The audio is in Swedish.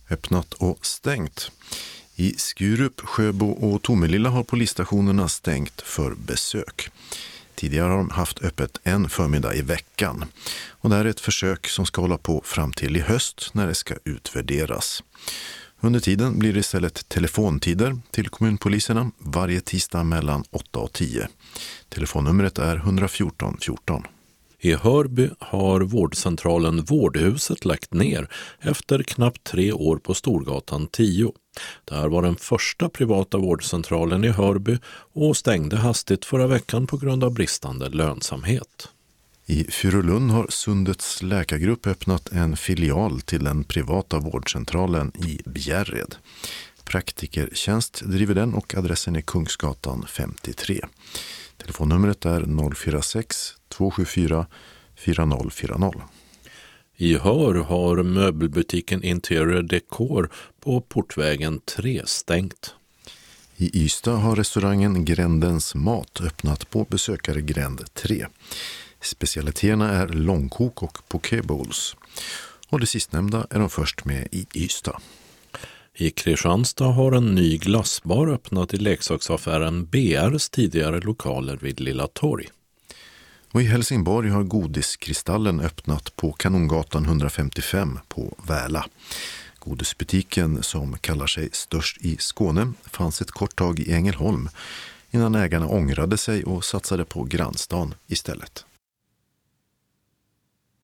öppnat och stängt. I Skurup, Sjöbo och Tomelilla har polisstationerna stängt för besök. Tidigare har de haft öppet en förmiddag i veckan. Och det här är ett försök som ska hålla på fram till i höst när det ska utvärderas. Under tiden blir det istället telefontider till kommunpoliserna varje tisdag mellan 8 och 10. Telefonnumret är 114 14. I Hörby har vårdcentralen Vårdhuset lagt ner efter knappt 3 år på Storgatan 10. Det här var den första privata vårdcentralen i Hörby och stängde hastigt förra veckan på grund av bristande lönsamhet. I Furulund har Sundets läkargrupp öppnat en filial till den privata vårdcentralen i Bjärred. Praktikertjänst driver den och adressen är Kungsgatan 53. Telefonnumret är 046 274 4040. I Hör har möbelbutiken Interior Decor på Portvägen 3 stängt. I Ystad har restaurangen Grändens mat öppnat på besökaregränd 3. Specialiteterna är långkok och pokébowls. Och det sistnämnda är de först med i Ystad. I Kristianstad har en ny glassbar öppnat i leksaksaffären BRs tidigare lokaler vid Lilla Torg. Och i Helsingborg har Godiskristallen öppnat på Kanongatan 155 på Väla. Godisbutiken, som kallar sig störst i Skåne, fanns ett kort tag i Ängelholm innan ägarna ångrade sig och satsade på grannstan istället.